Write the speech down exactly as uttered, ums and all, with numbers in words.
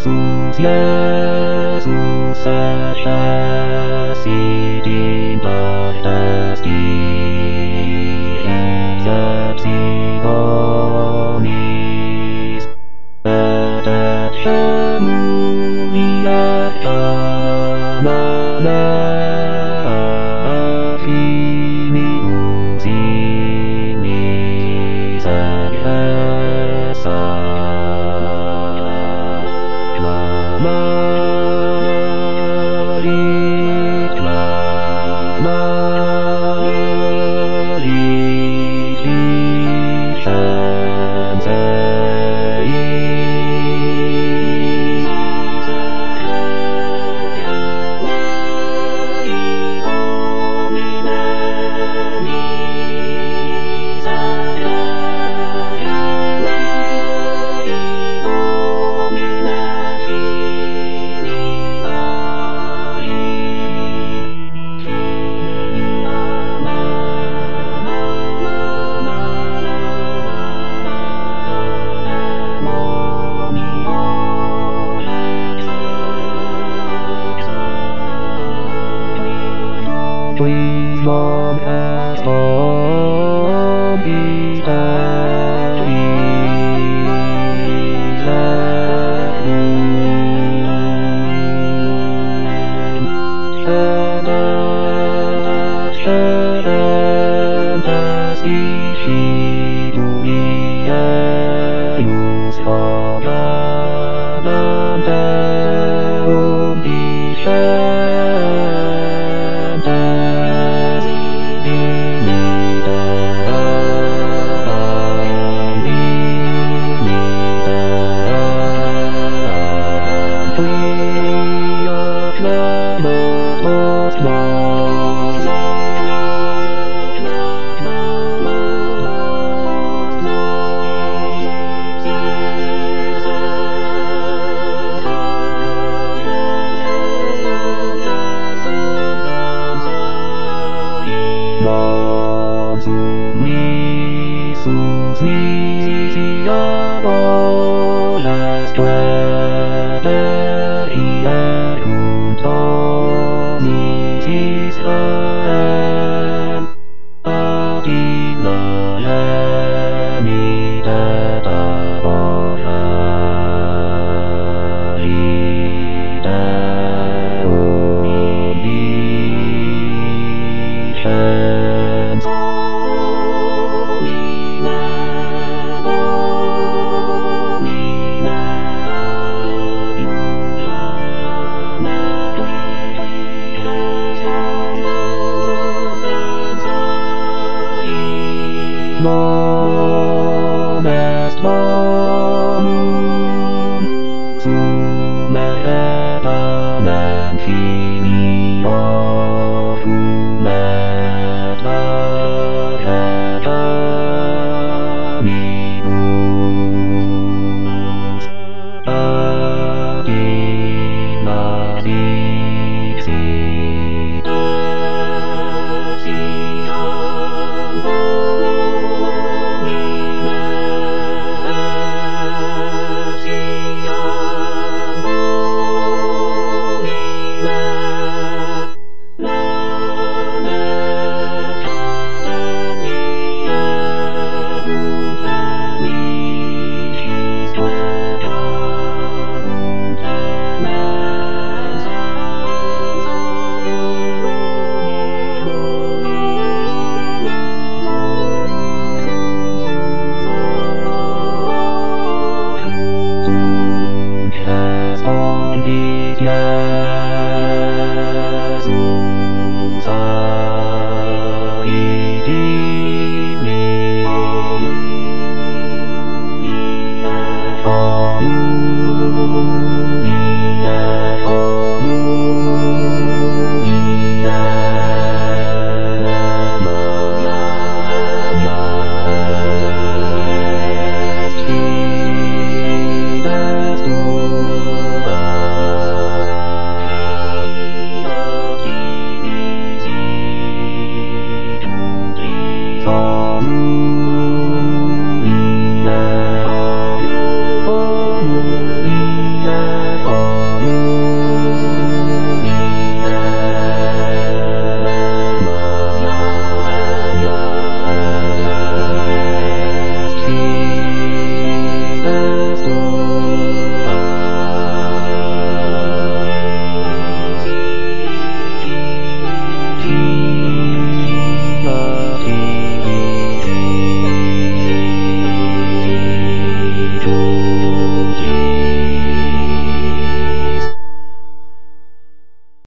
Yesus, Yesus saja si dimbah di resepsi vonis Bedat semulia mana Fini uzini Sanyasa Klamari, klamari Please, Mom, ask Mom, be there, please let me Stand up, stand up, as ishi buia, yus habanam deum discendes Dimidam, dimidam, Quia clamatos nos Sus misia volas tueder ierunt domus Israel Adila lemidet aborari Deum omnisciens Nom est Domum,